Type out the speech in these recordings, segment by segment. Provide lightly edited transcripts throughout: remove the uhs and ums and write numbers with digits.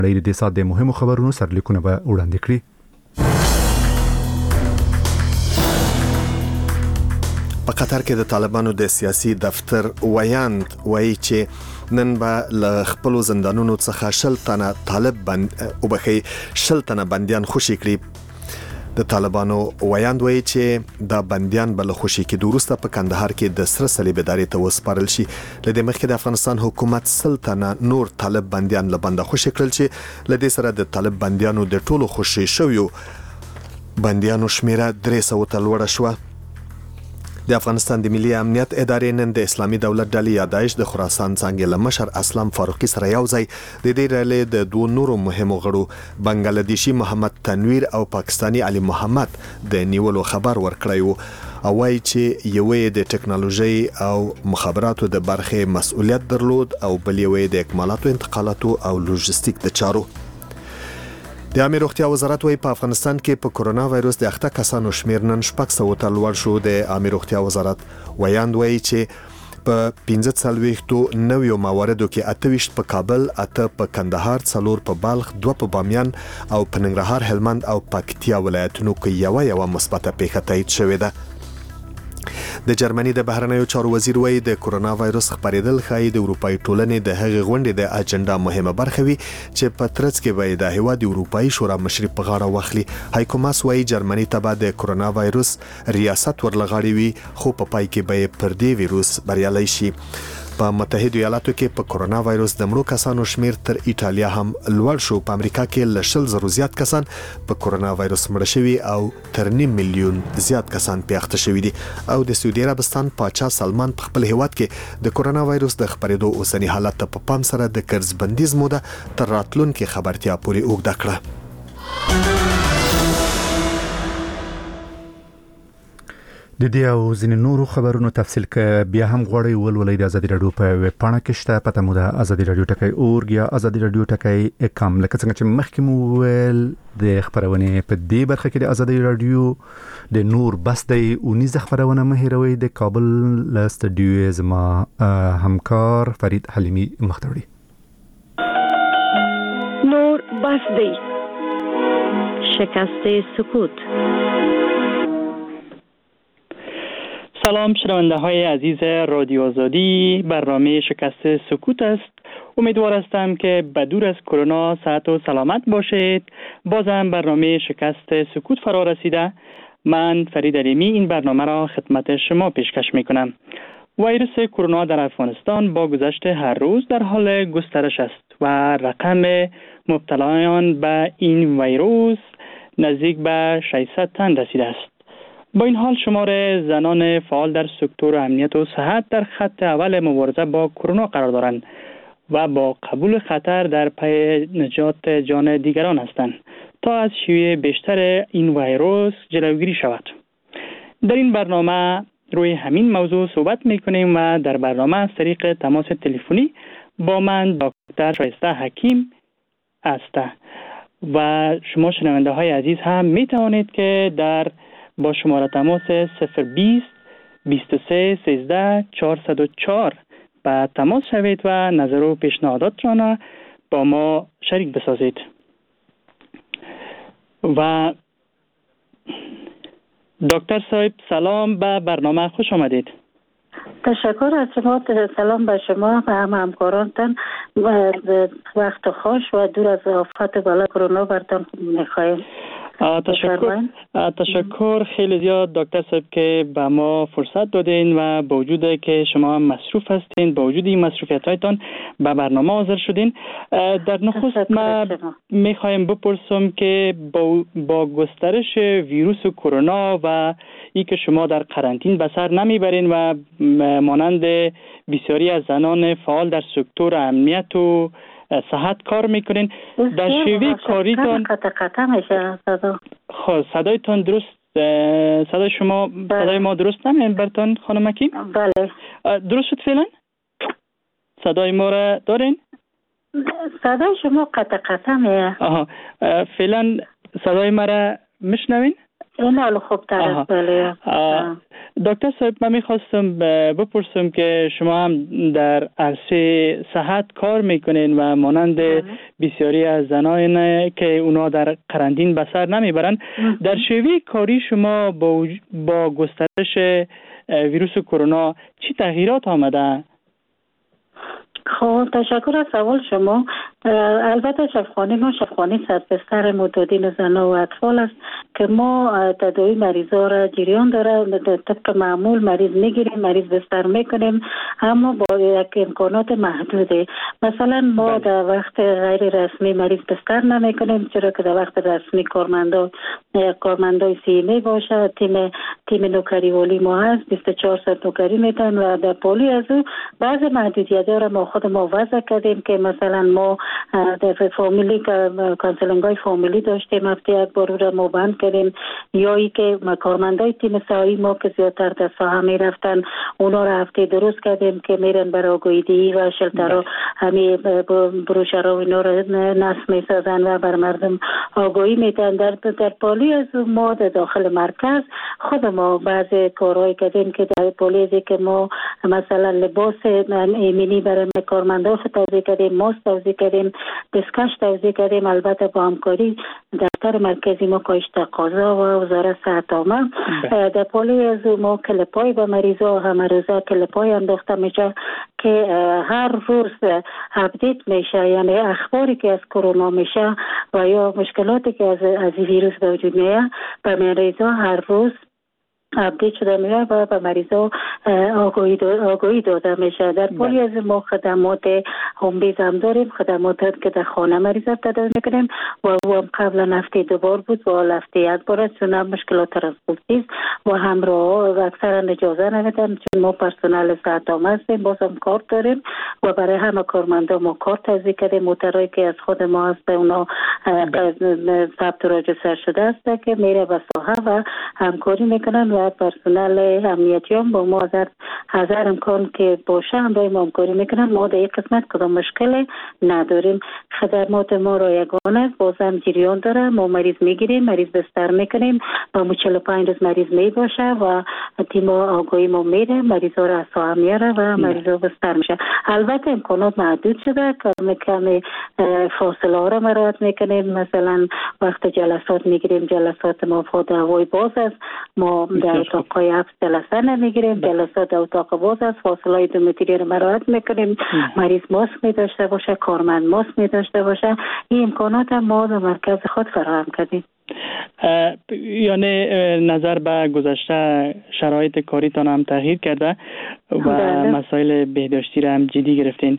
د دې سات د مهمو خبرونو سرلیکونه به وړاندې کړي. په قطر کې د طالبانو د سیاسي دفتر ویاند وایي چې نن به له خپل زندانونو څخه 10 تنه طالب بنديان خوشي کړي. د طالبانو ویاند وایي چې دا بنديان به له خوشي کې وروسته په کندهار کې د سره صلیب ادارې ته وسپارل شي. لدې مخکې د افغانستان حکومت 10 تنه نور طالب بنديان له بنده خوشي کړل چې لدې سره د طالب بنديانو د ټولو خوشي شویو بنديانو شمیره 300 ته لوړه شوه. د افغانستان د ملي امنیت ادارې نن د اسلامي دولت ډلې یادایش د خراسان څنګه لمشر اسلام فاروقي سره یو ځای د دې ډلې د دوه نورو مهمو غړو بنگلاديشي محمد تنویر او پاکستانی علي محمد د نیولو خبر ورکړی او وایي چې یوې د ټکنالوژي او مخابراتو د برخې مسؤلیت درلود او بل یوې د اکمالاتو انتقالاتو او لوجستیک د چارو. د عامه روغتیا وزارت وايي په افغانستان کې په کورونا وایروس د اخته کسانو شمیر نن 600 ته لوړ شو. د عامه روغتیا وزارت ویاند وايي چې په 15 نویو مواردو کې 28 په کابل، 8 په کندهار، 4 په بلخ، 2 په بامیان او په ننګرهار، هلمند او پکتیا ولایتونو کې یو مثبته پیښه تایید شوې ده. د جرمني د بهرنیو چارو وزیر وایي د کورونا وایروس خپرېدل ښایي د اروپאי ټولنې د هغې غونډې د اجنډا مهمه برخه وي چې په ترڅ کې به د هیواد اروپאי شورا مشري په غاړه واخلي. هایکو ماس وایي جرمني ته به د کورونا وایروس ریاست ورلغاړي وي خو په پای کې به پر دې ویروس بریالي شي. په متحده ایالاتو کې په کورونا وایروس د مړو کسانو شمیر تر ایټالیا هم لوړ شو. په امریکا کې ل 100,000 زیات کسان په کورونا وایروس مړ شوي او تر 9 ملیون زیات کسان پیښته شوي دي. او د سعودي عربستان پاچا سلمان په خپل هیواد کې د کورونا وایروس د خپرېدو اوسنی حالت ته په پام سره د قرض بندیز موده تر راتلونکي خبرتیا پورې اوږده کړه. د دې او ځینې نورو خبرونو تفصیل کې بیا هم غواړئ ولولئ د ازادي رادیو په ویب پاڼه کې شته پته مو د ازادي رادیو ټکی اورګ یا ازادي رادیو ټکی کام. لکه څنګه چې مخکې مو ویل د خبرونه په دې برخه کې د ازادي رادیو د نور بس د 19 خبرونه مهیروي د کابل له استډیو زما همکار فرید حلیمی مختوری. نور بس دی شکست سکوت. سلام شنونده های عزیز رادیو آزادی، برنامه شکست سکوت است. امیدوار هستم که بدور از کرونا صحت و سلامت باشید. بازم برنامه شکست سکوت فرا رسیده. من فرید حلیمی این برنامه را خدمت شما پیشکش می کنم. ویروس کرونا در افغانستان با گذشت هر روز در حال گسترش است و رقم مبتلایان به این ویروس نزدیک به 600 تن رسیده است. با این حال شمار زنان فعال در سکتور امنیت و صحت در خط اول مبارزه با کرونا قرار دارند و با قبول خطر در پی نجات جان دیگران هستند تا از شیوع بیشتر این ویروس جلوگیری شود. در این برنامه روی همین موضوع صحبت میکنیم و در برنامه از طریق تماس تلفنی با من دکتر شایسته حکیم است و شما شنونده های عزیز هم می توانید که با شماره تماس 020 23 13 404 با تماس شوید و نظر و پیشنهادات را با ما شریک بسازید. و دکتر صاحب سلام، به برنامه خوش آمدید. تشکر از شما. سلام به شما و همکارانتان. وقت خوش و دور از آفات بالا کرونا برتان میخواهیم. تشکر خیلی زیاد دکتر صاحب که به ما فرصت دادین و با وجود که شما مصروف هستین، با وجود این مصروفیت هایتان به برنامه حاضر شدین. در نخست ما میخوایم بپرسم که با گسترش ویروس کرونا و ای که شما در قرنطین به سر نمیبرین و مانند بسیاری از زنان فعال در سکتور امنیت و صحت کار میکنین، در شیوه کاریتان صدایتان درست، صدای شما صدای ما درست نمیاد برتان خانم حکیم؟ بله درست شد فعلا؟ صدای ما را دارین؟ صدای شما قطع میاد. فعلا صدای ما را میشنوین؟ این حال خوب تر است. بله. دکتر صاحب من میخواستم بپرسم که شما هم در عرصه صحت کار میکنین و مانند بسیاری از زنان که اونا در قرنطین به سر نمیبرن، در شیوه کاری شما با گسترش ویروس کرونا چی تغییرات آمده؟ خب تشکر از سوال شما. البته شفاخانه ما شفاخانه صد بستر معتادین زنان و اطفال است که ما تداوی مریضا را جریان داره. طبق معمول مریض میگیریم، مریض بستر میکنیم، اما با یک امکانات محدوده. مثلا ما در وقت غیر رسمی مریض بستر نمیکنیم، چرا که در وقت رسمی کارمندای سیمی باشه، تیم نوکری ولی ما هست، 24 ساعت نوکری میتن و در پالی از او بعض محدودیت‌ها را ما خود ما وضع کردیم که مثلا ما در فامیلی کانسلینگ های فامیلی داشتیم، هفته یک بار را ما بند کردیم، یا ای که کارمندای تیم سایی ما که زیادتر در ساحه می رفتن اونا را هفته درست کردیم که میرن برای آگاهی و شلتر همین بروشرها و اینا را نصب می سازن و بر مردم آگاهی میدن. در پالی از ما در داخل مرکز خود ما بعضی کارهای کردیم که در پالی از که ما مثلا لباس ایمنی برای کارمندان توزیع کردیم، ماسک توزیع کردیم، دستکش توزیع کردیم، البته با همکاری دفتر مرکزی ما کاهش تقاضا و وزارت صحت عامه. در پالی از ما کلپای به مریضا همه روزه کلپای انداخته میشه که هر روز اپدیت میشه، یعنی اخباری که از کرونا میشه و یا مشکلاتی که از ویروس به وجود میاد به مریضا هر روز اپدیت شده میشه و به مریضا آگاهی داده میشه. در پالی از ما خدمات هوم بیز هم داریم، خدمات که در خانه مریضا تداوی میکنیم و او هم قبلا هفته 2 بار بود و هفته 1 بار است، چون مشکلات ترانسپورتی و همراه و اکثرا اجازه نمیدن، چون ما پرسنل صحت عامه هستیم، باز هم کارت داریم و برای همه کارمندا ما کارت توزیع کردیم. موترایی که از خود ما هست اونا ثبت و راجستر شده است که میره به ساحه و همکاری میکنن و پرسنل امنیتی هم با ما هزار امکان که باشه هم با ما همکاری میکنن. ما در یک قسمت کدام مشکل نداریم. خدمات ما را یگانه بازم جریان داره، ما مریض میگیریم، مریض بستر میکنیم، با ما 45 روز مریض میباشه و تیم آگاهی ما میره، مریض ها را از ساحه میاره و مریض ها بستر میشه. البته امکانات محدود شده، کمی فاصله ها را مراعات میکنیم. مثلا وقت جلسات میگیریم، جلسات ما فاده هوای باز است، ما در اتاقای 7 جلسه نمیگیریم، جلسات در اتاق باز است، فاصله 2 متری را مراعات میکنیم، مریض ماسک میداشته باشه، کارمند ماسک میداشته باشه. این امکانات ما در مرکز خود فراهم کردیم. یعنی نظر به گذشته شرایط کاریتان هم تغییر کرده و مسائل بهداشتی را هم جدی گرفتین.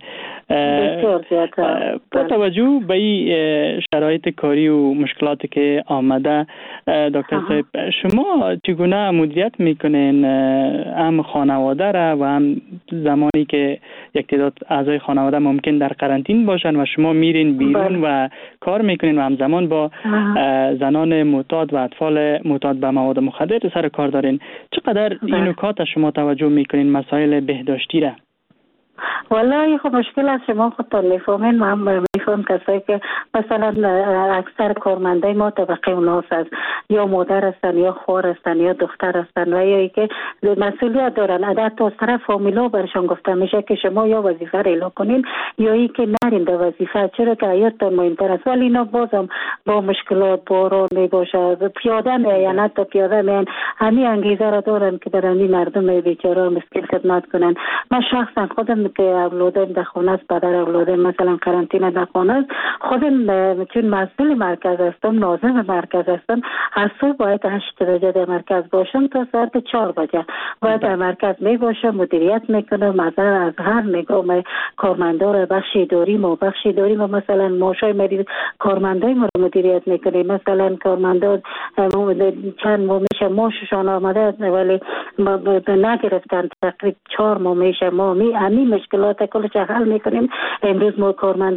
با توجه به این شرایط کاری و مشکلاتی که آمده، دکتر صاحب شما چگونه مدیریت میکنین هم خانواده را و هم زمانی که یک تعداد اعضای خانواده ممکن در قرنطین باشن و شما میرین بیرون و کار میکنین و همزمان با زنان معتاد و اطفال معتاد به مواد مخدر سر کار دارین؟ چقدر این نکات شما توجه میکنین مسائل بهداشتی را؟ والله خب مشکل از شما خودتان میفهمین، من میفهم کسایی که مثلا اکثر کارمندای ما طبقه اوناس هست، یا مادر هستن یا خور هستن یا دختر هستن و یا ای که مسئولیت دارن. عدد تا طرف فامیلا برشان گفته میشه که شما یا وظیفه را اعلام کنین یا ای که نرین در وظیفه، چرا که حیاتتان مهمتر است. ولی اینا بازم با مشکلات باران میباشه، پیاده میان، حتی پیاده میان، همین انگیزه را دارن که برای مردم بیچاره مسکین خدمت کنن. من شخصا خودم که اولادم در خانه است، پدر اولادم مثلا قرنطینه در خانه است، خودم چون مسئول مرکز هستم، ناظم مرکز هستم، از صبح باید 8 درجه در مرکز باشم تا ساعت 4 بجه و در مرکز می باشم، مدیریت میکنم از هر نگاه کارمندان بخش اداری ما مثلا ماشای مریض کارمندای ما رو مدیریت میکنیم. مثلا کارمندان چند ماه میشه ماششان آمده ولی نگرفتن، تقریبا 4 ماه میشه ما همین مشکلات کلش حل میکنیم. امروز ما کارمندای ما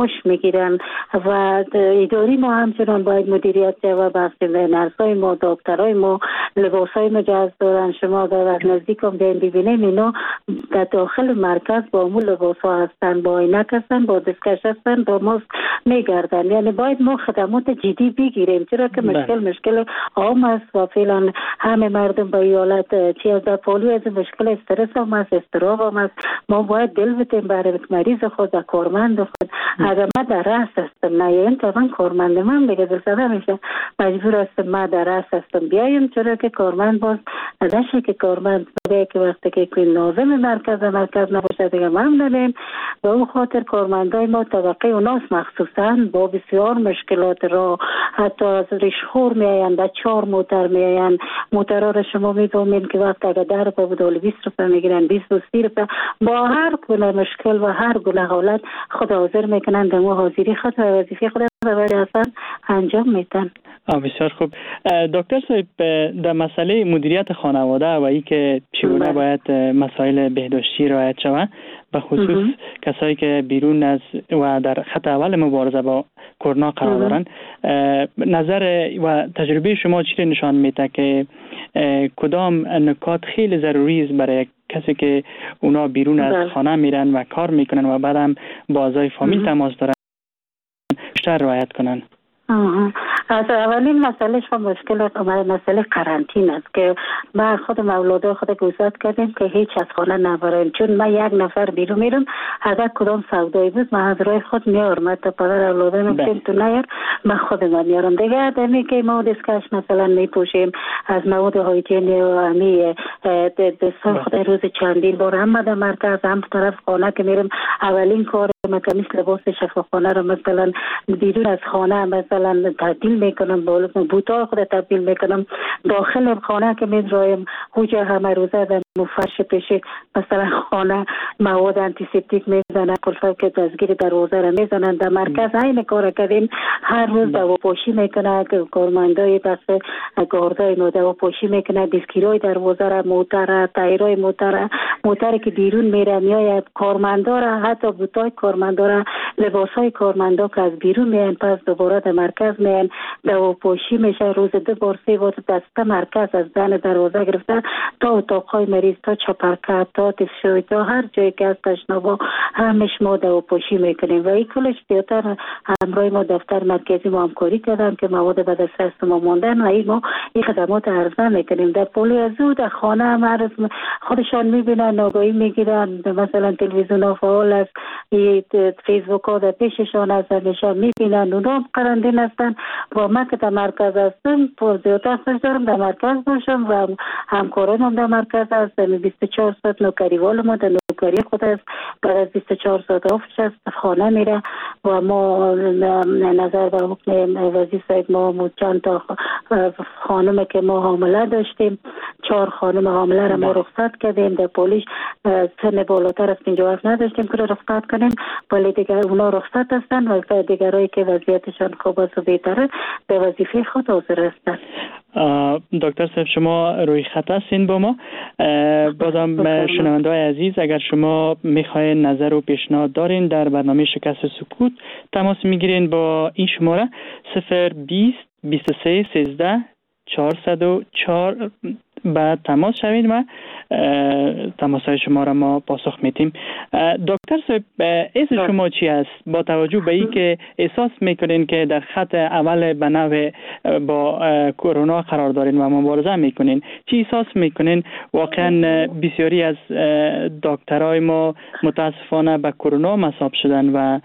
معاش میگیرن و اداری ما همچنان باید مدیریت و بحث نرسای ما، دکترای ما، لباسای مجهز دارن. شما در نزدیک هم ببینیم اینا در داخل مرکز با اون لباس ها هستن، با عینک هستن، با دستکش هستن، با ماسک میگردن. یعنی باید ما خدمات جدی بگیریم، چرا که مشکل عام است و فعلا همه مردم به ایالت چی از پولیو از مشکل استرس هم است، استراب هم است. ما باید دل بتیم برای مریض خود و کارمند خود. اگر ما در رأس هستم نیایم طبعا کارمند من دیگه دلزده میشه، مجبور هستم ما در رأس هستم بیایم، چرا که کارمند باز نشه که کارمند بگه که وقتی که لازم مرکز نباشه دیگه ما هم ندیم. به اون خاطر کارمندای ما طبقه اوناس مخصوصا با بسیار مشکلات را حتی از ریشخور میاین با 4 موتر میاین. موترها را شما میدونید که وقت اگر 10 روپه بود 20 روپه میگیرن، 20 و 30 روپه. با هر گونه مشکل و هر گونه حالت خود حاضر میکنن در ما حاضری خود و وظیفه خود اصلا انجام میدن. بسیار خوب. دکتر صاحب، در مسئله مدیریت خانواده و ای که چگونه باید مسائل بهداشتی رعایت شود، به خصوص کسایی که بیرون از و در خط اول مبارزه با کرونا قرار دارن، نظر و تجربه شما چی نشان میده که کدام نکات خیلی ضروری است برای کسی که اونا بیرون از خانه میرن و کار میکنن و بعدم با اعضای فامیل تماس دارن بیشتر رعایت کنن؟ از اولین مسئله مسئله قرنطینه است که ما خود مولوده خود گذاشت کردیم که هیچ از خانه نبریم، چون ما یک نفر بیرون میرم اگر کدام سودایی بود ما از رای خود میارم، تا پدر اولاده نمیتونیم تو نیار ما خودم میارم دیگه. آدمی که ما دستکش مثلا میپوشیم از مواد هایجینی و امی دستان خود روز چندین بار هم در مرکز هم طرف خانه که میرم اولین کار مثلا لباس شفاخانه رو مثلا بیرون از خانه مثلا تبدیل میکنم، بوتا خود تبدیل میکنم، داخل خانه که میذارم خوجه همه روزه در فرش پیشی مثلا خانه مواد آنتیسپتیک میزنن، کلفه که دستگیر دروازه رو میزنن. در مرکز این کار کردیم، هر روز دواپوشی میکنه که کارمندای بس گاردای ما دواپوشی میکنه، دستگیرای دروازه رو، موتر، تایرای موتر که بیرون میره میاد، کارمندا را حتی بوتای کارمندا را، لباسای کارمندا که از بیرون میان پس دوباره در مرکز میان دواپوشی میشه. روز 2 بار 3 بار دسته مرکز از دن دروازه گرفته تا اتاقهای مریض، تا چپرکت، تا تشوی، تا هر جایی که از تشنابا همش ما دواپوشی میکنیم و این کلش دیوتر همراه ما دفتر مرکزی ما همکاری کردن که مواد به دسترس ما موندن و ما این خدمات عرضه میکنیم. در پولیو در خانه هم خودشان میبینن، آگاهی میگیرن، مثلا تلویزیون ها فعال است، فیسبوک ها در پیششان است، نشان میبینن اونا قرنطینه هستن و ما که در مرکز هستم زیادتر خوش دارم در مرکز باشم و همکاران هم در مرکز هست. 24 ساعت نوکریوال ما در نوکری خود است، بعد از 24 ساعت آفش است خانه میره و ما نظر به حکم وزیر صاحب ما چند تا خانم که ما حامله داشتیم، 4 خانم حامله را ما رخصت کردیم. در پولیس سن بالاتر از 57 نداشتیم که رخصت کنیم، ولی دیگر اونا رخصت هستن و دیگرایی که وضعیتشان خوب است و بهتره به وظیفه خود حاضر هستن. دکتر صاحب شما روی خط هستین با ما. بازم شنونده‌های عزیز اگر شما میخواین نظر و پیشنهاد دارین در برنامه شکست سکوت تماس میگیرین با این شماره 020 23 13 404 بعد تماس شوید و تماس‌های شما را ما پاسخ میدیم. دکتر صاحب اسم شما چی است؟ با توجه به این که احساس میکنین که در خط اول به نوع با کرونا قرار دارین و مبارزه میکنین، چی احساس میکنین؟ واقعا بسیاری از دکترای ما متاسفانه به کرونا مصاب شدن و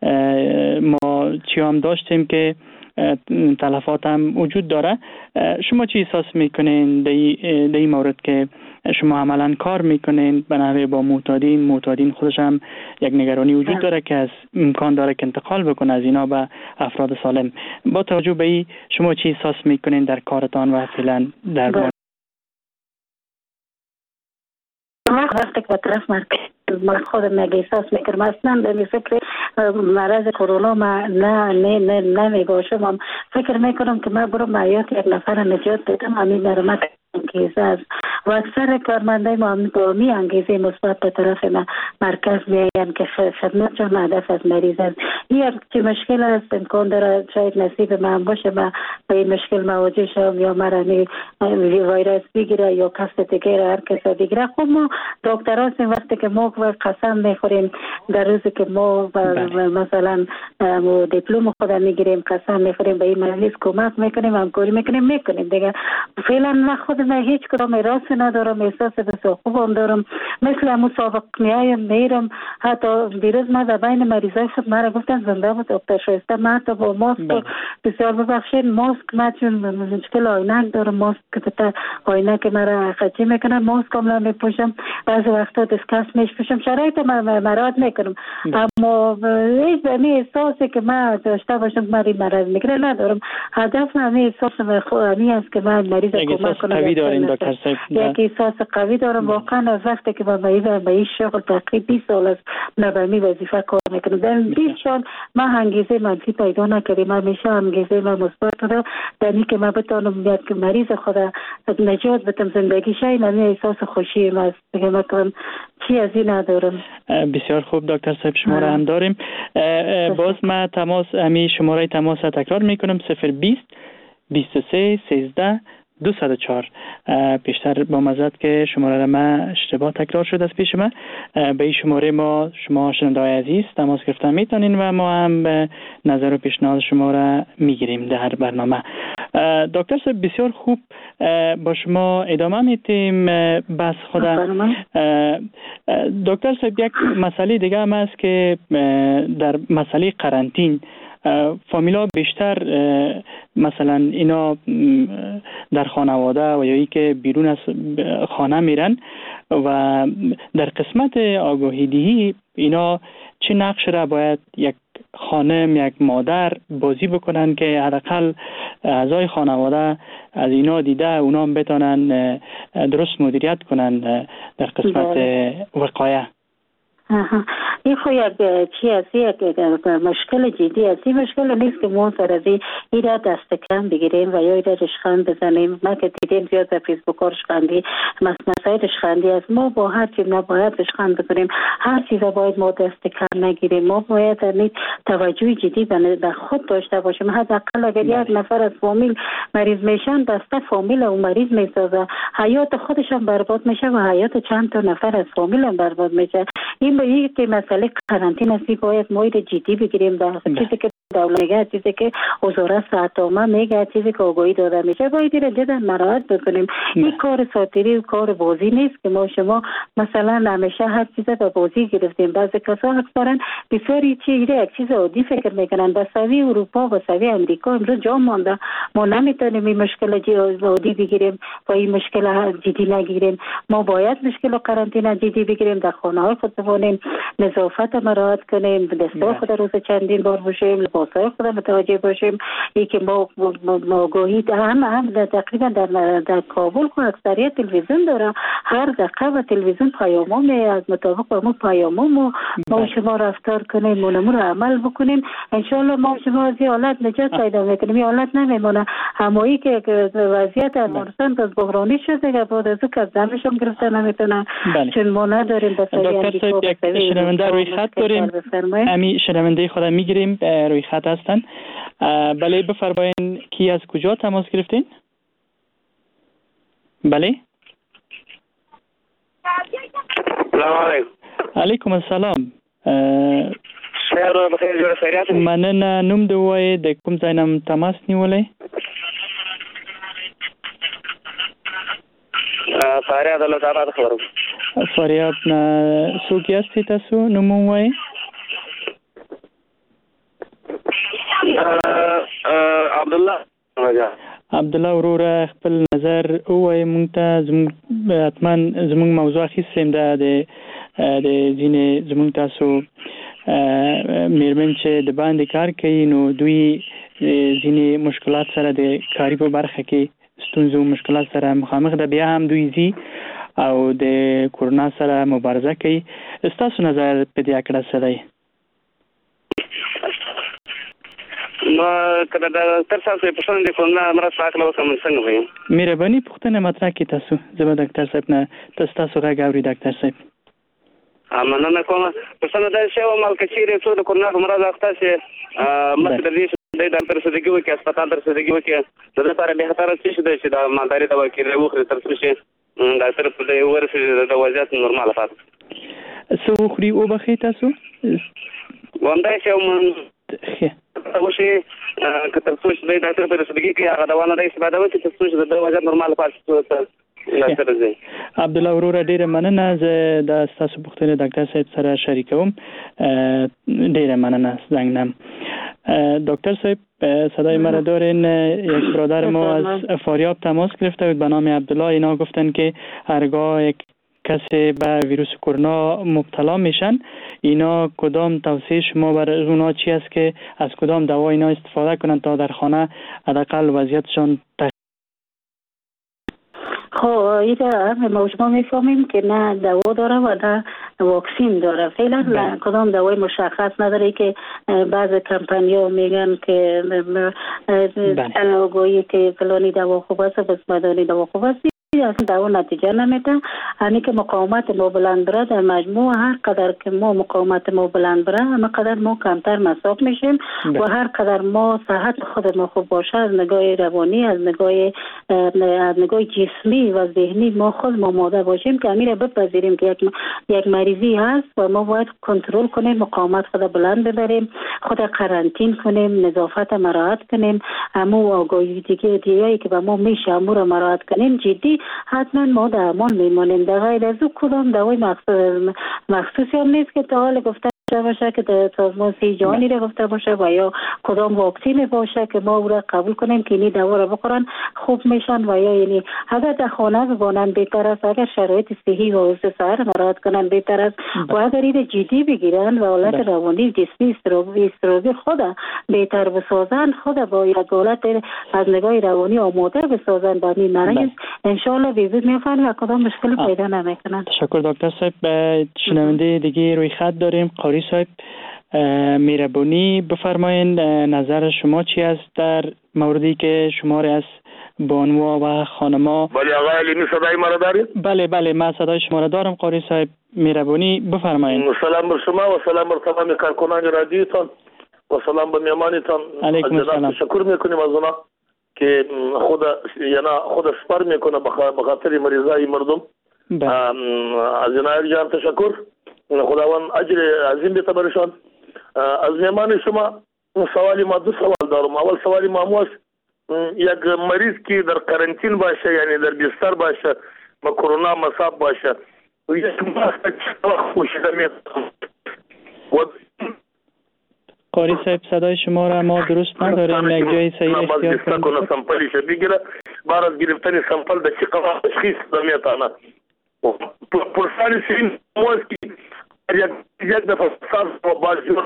ما چی هم داشتیم که تلفات هم وجود داره. شما چی احساس میکنین در این مورد که شما عملا کار میکنین به نحوه با معتادین خودش هم یک نگرانی وجود داره که از امکان داره که انتقال بکنه از اینا به افراد سالم. با توجه به این شما چی احساس میکنین در کارتان و فعلا در وقتی که طرف من خودم احساس میکنم اصلا به فکر مرض کرونا ما نمی باشم. فکر میکنم که من برم حیات یک نفر نجات بدم، همین مرمت انگیزه است و اکثر کارمندای ما با می انگیزه مثبت به طرف مرکز میآیند که خدمت چون هدف از مریض است. یک چه مشکل است امکان داره شاید نصیب من باشه ما به این مشکل مواجه شوم یا مرا ویروس بگیره یا کس دیگه هر کس بگیره. خب ما دکترها وقتی که ما قسم میخوریم در روزی که ما مثلا دیپلم خود میگیریم قسم میخوریم به این مریض کمک میکنیم همکاری میکنیم دیگه. فعلا من خود من هیچ کدام راست ندارم، احساس بسیار خوبم دارم، مثل مسابقه میرم. حتی دیروز ما در بین مریضای خود مرا گفتن زنده بود دکتر شایسته، من حتی با ماسک بسیار ببخشید ماسک من چون مشکل آینک دارم، ماسک که آینک مرا خچی میکنه ماسک کاملا میپوشم، بعضی وقتا دستکش میپوشم، شرایط مراد میکنم. اما هیچ به احساسی که من داشته باشم من مرض میگیره ندارم. هدف همین احساس خودمی است که من مریض کمک کنم. قوی دارین دکتر صاحب؟ یک احساس قوی دارم واقعا. از وقتی که به این شغل تقریبا 20 سال است من به این وظیفه کار میکنم. در 20 سال من انگیزه منفی پیدا نکردم، همیشه انگیزه من مثبت بوده در اینکه من بتونم یک مریض خود نجات بدم زندگی شای. من احساس خوشی است دیگه من چی از این ندارم. بسیار خوب دکتر صاحب شما را هم داریم. باز من شماره تماس تکرار میکنم 020 23 13 204. پیشتر با مزد که شماره را من اشتباه تکرار شد از پیش من. به این شماره شما شنونده‌های عزیز تماس گرفتن میتونین و ما هم به نظر و پیشنهاد شما را میگیریم در هر برنامه. دکتر صاحب بسیار خوب، با شما ادامه میتیم بحث خدا. دکتر صاحب یک مسئله دیگه هم است که در مسئله قرنطین فامیلا بیشتر مثلا اینا در خانواده و یا ای که بیرون از خانه میرن و در قسمت آگاهی دهی اینا چه نقش را باید یک خانم یک مادر بازی بکنن که حداقل اعضای خانواده از اینا دیده اونا هم بتونن درست مدیریت کنن در قسمت وقایه؟ این خو یک چی است، یک مشکل جدی است. این مشکل نیست که ما سر از این را دست کم بگیریم و یا این را رشخند بزنیم. ما که دیدیم زیاد در فیسبوک ها رشخندی مسائل رشخندی است. ما با هر چیز نباید رشخند بزنیم، هر چیز باید ما دست کم نگیریم. ما باید توجه جدی به خود داشته باشیم. حداقل اگر یک نفر از فامیل مریض میشن بسته فامیل اون مریض میسازه، حیات خودشان برباد میشه و حیات چند تا نفر از فامیل هم برباد میشه. این به یک مسئله قرنطینه است، باید ما جدی بگیریم. در چیزی که دولت میگه، چیزی که وزارت صحت عامه میگه، چیزی که آگاهی داده میشه باید این جدا مراعات بکنیم. این کار ساتیری و کار بازی نیست که ما شما مثلا همیشه هر چیز به بازی گرفتیم. بعضی کسا اکثرا بسیاری یک چیز عادی فکر میکنن. به سوی اروپا و سوی امریکا امروز جا مانده، ما نمیتونیم این مشکل عادی بگیریم و این مشکل جدی نگیریم. ما باید مشکل قرنطینه جدی بگیریم، در خانه های خود بمانیم، نظافت مراعات کنیم، دستور خود روز چندین بار باشیم، لباسای خود متوجه باشیم. این که ما آگاهی هم تقریبا در کابل که اکثریت تلویزیون داره، هر دقیقه و تلویزیون پیامو می از مطابق با ما پیامو ما شما رفتار کنیم، مونمون رو عمل بکنیم. انشالله ما شما از این حالت نجات پیدا میکنیم. این حالت نمیمونه همایی که وضعیت افغانستان باز بحرانی شده که بعد از او که دمشون گرفته نمیتونن چون ما نداریم. دکتر صاحب یک شنونده روی خط داریم، امی شنونده خودم میگیریم روی خط هستن. بله بفرمایین کی از کجا تماس گرفتین؟ بله سلام علیکم. علیکم السلام. شهر بخیر جوړ خیریت. مننه. نوم د وای د کوم ځای نام تماس نیولې؟ فریاد الله تعالی خبرم. فریاد نه څوک یاستئ تاسو؟ نوم وای؟ عبد الله وروره خپل نظر وای مونږ ته زموږ موضوع اخیستیم د ځینې زموږ تاسو میرمن چې د باندې کار کوي نو دوی ځینې مشکلات سره د کاري په برخه کې ستونزو مشکلات سره مخامخ ده، بیا هم دوی زی او د کورونا سره مبارزه کوي. ستاسو نظر په دې اړه څه دی؟ نو کله دا تر څو په شان دي کومه مرسته کول کوم څنګه وي مهرباني پوښتنه مطرح کی تاسو زما ډاکټر صاحب نه تاسو راغوري ډاکټر صاحب مننه کوم په څنګه دا شی او مال کچېره څو د کورونا مرز اخته شي مته د دې د ډاکټر سره دغه کې هسپتال سره دغه کې د لپاره به خطر شي د مالداري د وکیل وخت تر څو شي ډاکټر په دې ورسې د وضعیت نورمال پات سو خوري او بخې تاسو واندا چې تاسو شي کتر څو شي د ډاکټر په رسېږي کې هغه دوا نه دی استفاده وکړي چې څو شي د وضعیت نورمال پات عبد الله وروره ډیره مننه زه د تاسو پوښتنه ډاکټر صاحب سره شریکوم ډیره مننه زنگ نم دکتر صاحب صدای مرا دارین یک برادر ما از فاریاب تماس گرفته بود به نام عبدالله اینا گفتن که هرگاه یک کسی به ویروس کرونا مبتلا میشن اینا کدام توصیه شما برای اونا چی است که از کدام دوا اینا استفاده کنند تا در خانه حداقل وضعیتشان خب ایده ما شما میفهمیم که نه دوا داره و نه واکسین داره فعلا کدام دوای مشخص نداره که بعض کمپانی‌ها میگن که آگاهی که فلانی دوا خوب است بس بدانی دوا خوب است اصلا دوا نتیجه نمیده همین که مقاومت ما بلند بره در مجموع هر قدر که ما مقاومت ما بلند بره همه قدر ما کمتر مصاب میشیم و هر قدر ما صحت خود ما خوب باشه از نگاه روانی از نگاه جسمی و ذهنی ما خود ما ماده باشیم که امیر بپذیریم که یک مریضی هست و ما باید کنترل کنیم مقاومت خود بلند ببریم خود قرنطین کنیم نظافت مراعات کنیم همو آگاهی دیگه که به ما میشه همو را مراعات کنیم جدی حتما ما در امان میمانیم در غیر از او کدام دوای مخصوصی هم نیست که تا حال گفته باشه که در سازمان صحت جهانی را گفته باشه و یا کدام واکسین باشه که ما او را قبول کنیم که این دوا را بخورن خوب میشن و یا یعنی اگر در خانه بمانن بهتر است اگر شرایط صحی و حفظ صحت مراعات کنن بهتر است و اگر این جدی بگیرن و حالت روانی جسمی استرابی خود بهتر بسازن خود با یک حالت از نگاه روانی آماده بسازن با این مریض ان شاء الله به زود میفهمن و کدام مشکلی پیدا نمیکنن. تشکر دکتر صاحب. شنونده دیگه روی خط داریم. قاری صاحب مهربانی بفرمایید نظر شما چی است در موردی که شماری از بانوا و خانما. بله آقای علیمی صدای ما را دارید؟ بله من صدای شما را دارم. قاری صاحب مهربانی بفرمایید. سلام بر شما و سلام بر تمام کارکنان رادیوتان و سلام به میهمانتان. علیکم السلام. تشکر میکنیم از اونا که خود سپر میکنه به خاطر مریضای مردم. از اینا جان تشکر. خداوند اجر عظیم بده برشان. از میهمان شما سوالی ما دو سوال دارم. اول سوالی ما یک مریض که در قرنطین باشه یعنی در بستر باشه با کرونا مصاب باشه یک ماسک خوشیده میتونه. قاری صاحب صدای شما را ما درست نداریم. یک جای صحیح اختیار کنید. سامپلیش بگیره بعد از گرفتن سامپل در چه قضا تشخیص میتونه. پرسانی سین موسکی یک دفعه ساز و باجور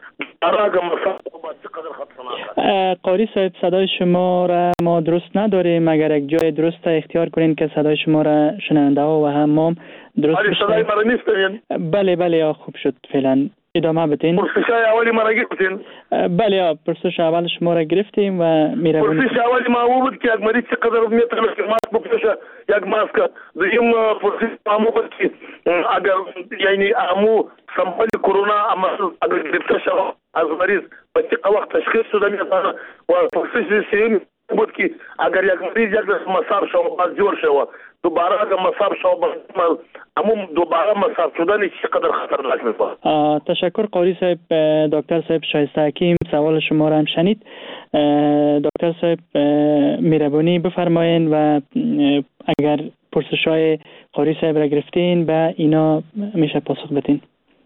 قاری صاحب صدای شما را ما درست نداریم. اگر یک جای درست اختیار کنین که صدای شما را شنونده ها و همام درست بشه. صدای مرا نیست؟ بله خوب شد. فعلا ادامه بدین. پرسش اولی مرا گرفتین؟ بله پرسش اول شما را گرفتیم و میرویم. پرسش اولی ما بود که یک مریض چقدر میتونه که ماسک بپوشه یک ماسک. دویم پرسش ما بود که اگر یعنی امو سامپل کرونا اگر گرفته شود از مریض به چه وقت تشخیص شده میتونه و پرسش سوم بود که اگر یک مریض یک دفعه مصاب شود باز جور شود دوباره اگر مصاب شود امو دوباره مصاب شدن چقدر خطرناک میشه. تشکر قاری صاحب. دکتر صاحب شایسته حکیم سوال شما را هم شنید. دکتر صاحب مهربانی بفرمایید و اگر پرسش‌های قاری صاحب را گرفتین به اینا میشه پاسخ بدین.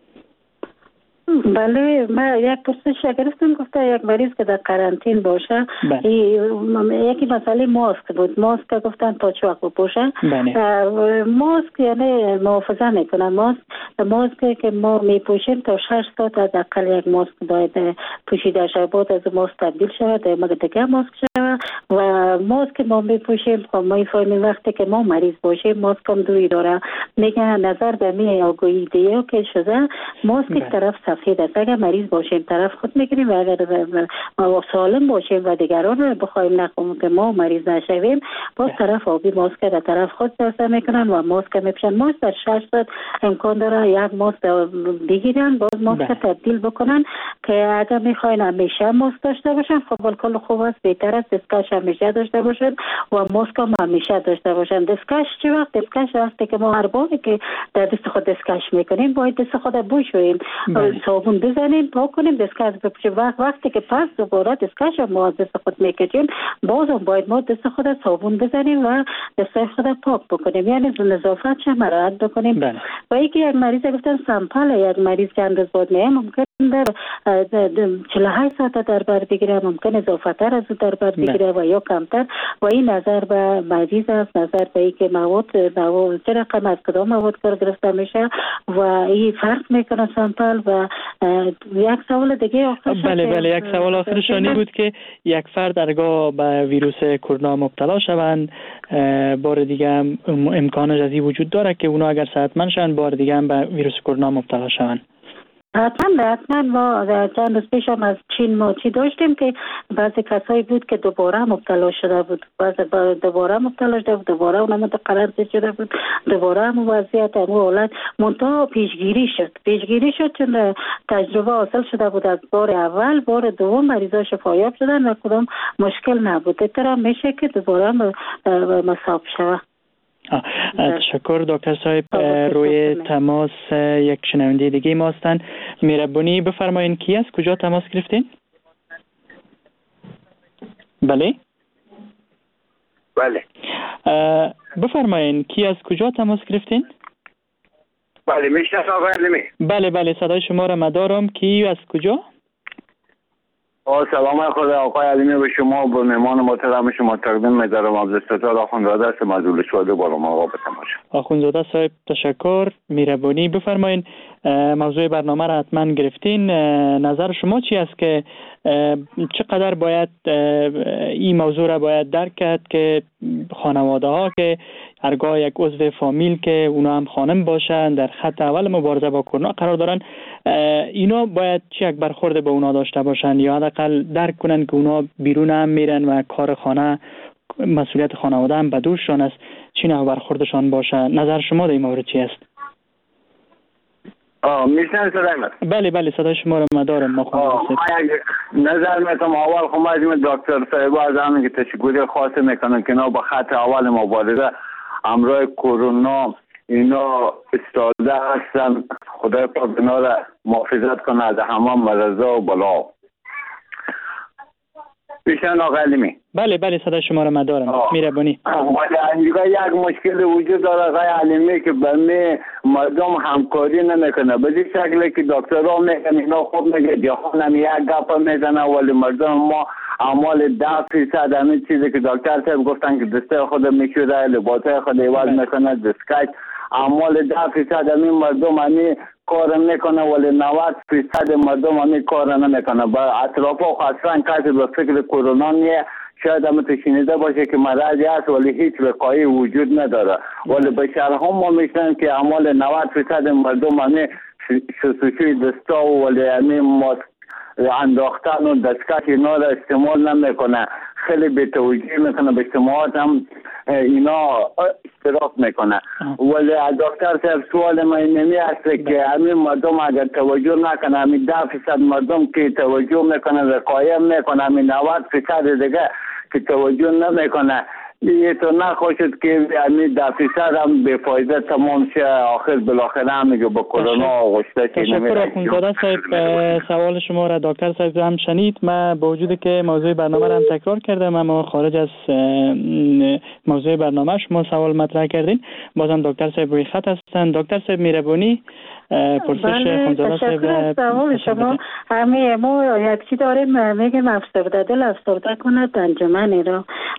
بله من یک پرسش گرفتم گفته یک مریض که در قرنطین باشه یکی مسئله ماسک بود. ماسک گفتن تا چه وقت بپوشه. ماسک یعنی محافظه میکنه. ماسک که ما میپوشیم تا 6 ساعت از اقل یک ماسک باید پوشیده شود. بعد از ماسک تبدیل شود مگه دیگه ماسک شود و ماسک ما میپوشیم. خب ما میفهمیم وقتی که ما مریض باشیم ماسک هم دوری داره. میگن نظر به می آگاهی دیگه که شده ماسک طرف سفید است. اگر مریض باشیم طرف خود میگیریم و اگر سالم باشیم و دیگران بخوایم نخواهیم که ما مریض نشویم باز طرف آبی ماسک در طرف خود دسته میکنن و ماسک میپوشن. ماسک در 6 ساعت امکان داره یک ماسک بگیرن باز ماسک تبدیل بکنن که اگر میخواین همیشه ماسک داشته باشن خب بالکل خوب است. بهتر است دستکش همیشه داشته باشن و ماسک هم همیشه داشته باشن. دستکش چه وقت؟ دستکش وقتی که ما هر باری که در دست خود دستکش میکنیم باید دست خود بشوییم صابون بزنیم پاک کنیم دستکش بپوشیم. وقتی که پس دوباره دستکش ما از دست خود میکشیم باز هم باید ما دست خود صابون بزنیم و دست خود پاک بکنیم یعنی نظافتش مراعات بکنیم. و اینکه یک مریض گفتن سامپل یک مریض که انداز بود ممکن در 48 ساعت در بر بگیره ممکن اضافه تر از در بر بگیره و یا کمتر و این نظر به مریض است. نظر به اینکه مواد چه رقم از کدام مواد کار گرفته میشه و این فرق میکنه سامپل. و یک سوال دیگه آخرش بله یک سوال آخرشانی بود که یک فرد درگاه به ویروس کرونا مبتلا شوند بار دیگه هم امکانش از این وجود داره که اونا اگر صحتمند شن بار دیگه هم به ویروس کرونا مبتلا شوند؟ حتما ما چند روز پیش هم از چین موچی داشتیم که بعضی کسایی بود که دوباره مبتلا شده بود دوباره مبتلا شده بود دوباره اونم متقرر شده بود دوباره هم وضعیت هم حالت منتها پیشگیری شد چون تجربه حاصل شده بود از بار اول بار دوم مریضا شفایاب شدن و کدام مشکل نبود. ترا میشه که دوباره مصاب شود. تشکر دکتر صاحب. روی تماس یک شنونده دیگه ما هستن. مهربانی بفرمایید کی است کجا تماس گرفتین؟ بله بفرمایید کی است کجا تماس گرفتین؟ بله میشناسم آقای علمی. بله صدای شما را مدارم. کی از کجا؟ سلام خدا آقای علیمی به شما و به مهمان محترم شما تقدیم می‌دارم. عبدالستار آخوندزاده است مسئول شده بالا آقا به تماشا. آخوندزاده صاحب تشکر. مهربانی بفرمایید موضوع برنامه را حتما گرفتین. نظر شما چی است که چقدر باید این موضوع را باید درک کرد که خانواده ها که هرگاه یک عضو فامیل که اونا هم خانم باشن در خط اول مبارزه با کرونا قرار دارن اینا باید چی یک برخورد با اونا داشته باشن یا حداقل درک کنن که اونا بیرون هم میرن و کار خانه مسئولیت خانواده هم به دوششان است چی نوع برخوردشان باشه؟ نظر شما در این مورد چی است؟ میشنن صدای بله صدای شما رو مدارم. ما نظر میکنم اول خمازیم دکتر صاحب از همین که تشکر خاص میکنم که اینا به خط اول مبارزه امروز کرونا اینا استاده هستن. خدای پاک اینا را محافظت کنه از همه مرضا و بلا. بیشتر آقای علیمی. بله صدای شما را مدارم. مهربانی. اینجا یک مشکل وجود داره آقای علیمی که برای مردم همکاری نمیکنه به این شکلی که دکترها میگن اینا خوب میگه جهان هم یک گپ میزنه ولی مردم ما اعمال 10% همین چیزی که دکتر صاحب گفتن که دسته خود میشوره لباسای خود عوض میکنه دستکش اعمال 10% همین مردم همین کار میکنه ولی 90% مردم همین کار نمیکنه. با اطراف و خاصا کسی به فکر کرونا نیه. شاید هم شنیده باشه که مرضی هست ولی هیچ وقایعی وجود نداره ولی به شرح هم ما میشنن که اعمال 90% مردم همین شستشوی دستا ولی همین انداختن و دستکش اینا را استعمال نمیکنه. خیلی به توجیه میکنه به اجتماعات هم اینا اشتراک میکنه ولی دکتر صاحب سوال ما اینمی است که همین مردم اگر توجه نکنه همین 10% مردم که توجه میکنه وقایع میکنه همین 90% دیگه که توجه نمیکنه یه تو نخوشد که همین 10% هم به فایده تمام شه آخر بالاخره هم میگه با کرونا آغشته چی نمیره. تشکر اخوندزاده صاحب سوال شما را دکتر صاحب هم شنید. من با وجودی که موضوع برنامه را هم تکرار کردم اما خارج از موضوع برنامه شما سوال مطرح کردین بازم دکتر صاحب روی خط هستن. دکتر صاحب مهربانی پرسش اخوندزاده صاحب سوال شما همه ما یک چی داریم میگیم افسرده دل افسرده کنه انجمنی را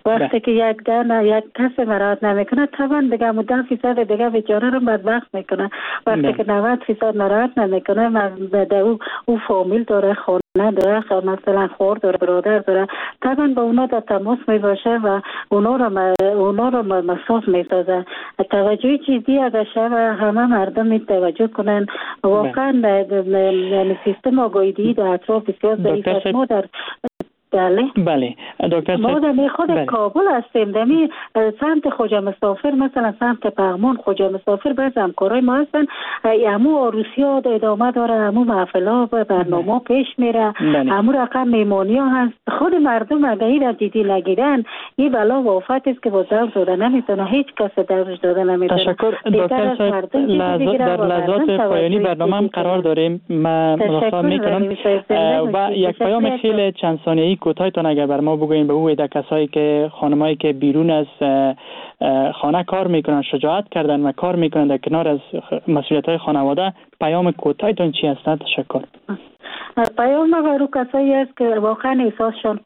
وقتی که یک کس مراعات نمیکنه طبعا دیگه 10% دیگه بیچاره رو بدبخت میکنه. وقتی که 90% مراعات نمیکنه او فامیل داره، خانه داره، مثلا خور داره، برادر داره، طبعا با اونا در تماس میباشه و اونا رو مساف میسازه. توجه جدی اگر شده همه مردم توجه کنن. واقعا سیستم آگاهی در اطراف بسیار ضعیف است. ما در بله دکتر ما در خود کابل هستیم، دمی سمت خواجه مسافر، مثلا سمت پغمان خواجه مسافر بعض همکارای ما هستن، همو عروسی‌ها ادامه داره، همو محفل‌ها و برنامه پیش میره، همو رقم میمونی‌ها هست. خود مردم اگر این را جدی نگیرن این بلا و آفت است که با دور داده نمیتونه، هیچ کس دورش داده نمیتونه. تشکر دکتر صاحب. در لحظات پایانی برنامه هم قرار داریم. من مراقبت میکنم و یک پیام خیلی چند ثانیه‌ای کوتاهتون اگر بر ما بگوین به او کسایی که خانمایی که بیرون از خانه کار میکنن، شجاعت کردن و کار میکنن در کنار از مسئولیت‌های خانواده، پیام کوتاهتون چی هست؟ تشکر. پیام ما برای کسایی است که واقعا احساسشان